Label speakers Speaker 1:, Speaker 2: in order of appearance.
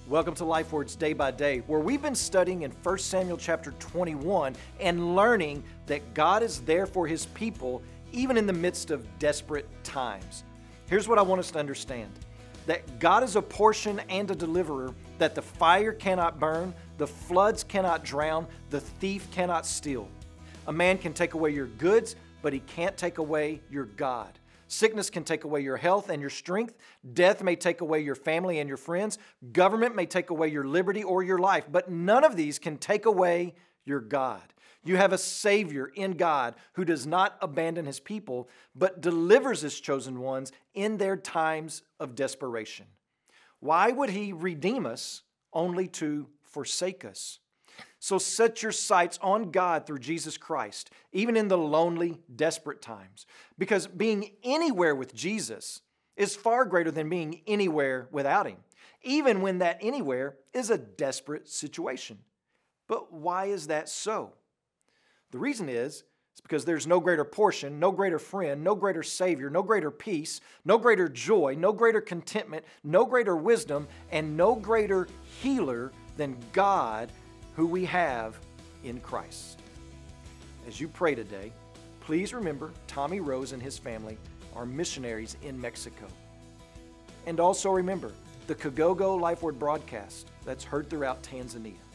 Speaker 1: Welcome to Life Words Day by Day, where we've been studying in 1 Samuel chapter 21 and learning that God is there for His people even in the midst of desperate times. Here's what I want us to understand: that God is a portion and a deliverer that the fire cannot burn, the floods cannot drown, the thief cannot steal. A man can take away your goods, but he can't take away your God. Sickness can take away your health and your strength. Death may take away your family and your friends. Government may take away your liberty or your life, but none of these can take away your God. You have a Savior in God who does not abandon His people, but delivers His chosen ones in their times of desperation. Why would He redeem us only to forsake us? So set your sights on God through Jesus Christ, even in the lonely, desperate times. Because being anywhere with Jesus is far greater than being anywhere without Him, even when that anywhere is a desperate situation. But why is that so? The reason is because there's no greater portion, no greater friend, no greater Savior, no greater peace, no greater joy, no greater contentment, no greater wisdom, and no greater healer than God, who we have in Christ. As you pray today, please remember Tommy Rose and his family are missionaries in Mexico. And also remember the Kagogo Life Word broadcast that's heard throughout Tanzania.